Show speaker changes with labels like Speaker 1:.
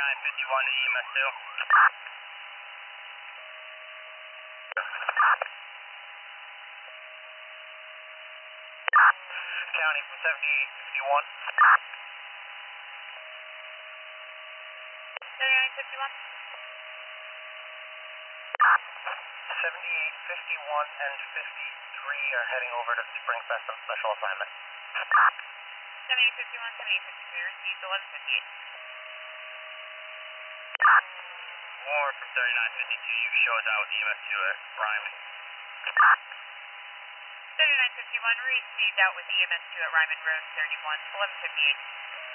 Speaker 1: 7951 to EMS 2. County from 7851.
Speaker 2: 7951.
Speaker 1: 7851 and 53 are heading over to the Springfest on special assignment.
Speaker 2: 7851, 7853, received 1158.
Speaker 1: More from 3952, you show us out with EMS 2 at Ryman.
Speaker 2: 7951, received out with EMS 2 at Ryman Road 31, 1158.